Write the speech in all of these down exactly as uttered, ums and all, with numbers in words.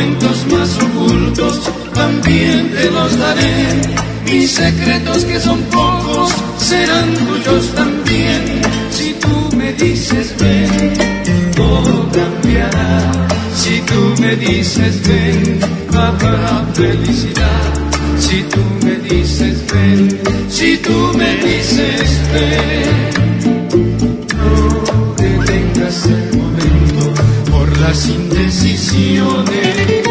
momentos más ocultos también te los daré. Mis secretos que son pocos serán tuyos también. Si tú me dices ven, todo cambiará. Si tú me dices ven, habrá felicidad. Si tú me dices ven, si tú me dices ven, no detengas el momento por las indecisiones.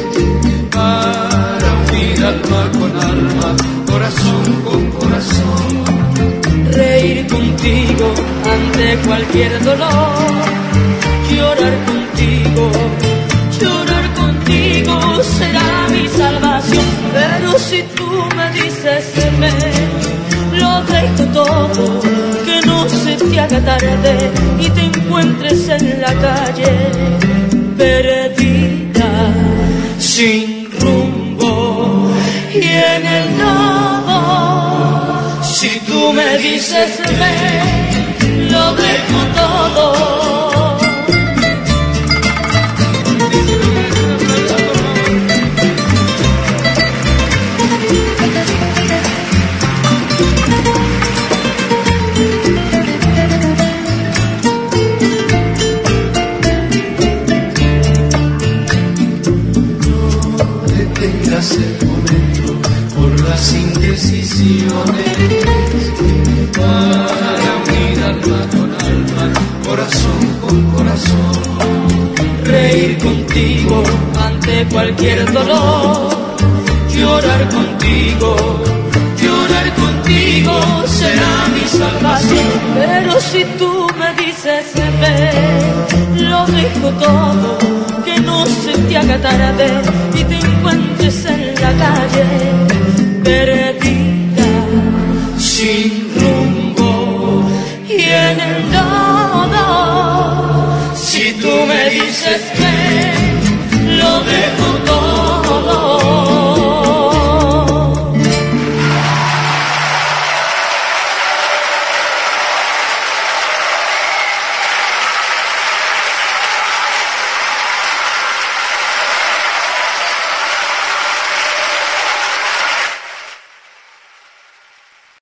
Para unir alma con alma, corazón con corazón. Reír contigo ante cualquier dolor, llorar contigo, llorar contigo será mi salvación. Pero si tú me dices ven, lo dejo todo, que no se te haga tarde y te encuentres en la calle perdida, sin rumbo y en el lodo. Si tú me dices ven, lo dejo todo. El momento por las indecisiones, para unir alma con alma, corazón con corazón. Reír contigo ante cualquier dolor, llorar contigo, llorar contigo será mi salvación. Pero si tú me dices ven, lo dejo todo, que no se te haga tarde y te encuentres en la calle perdida.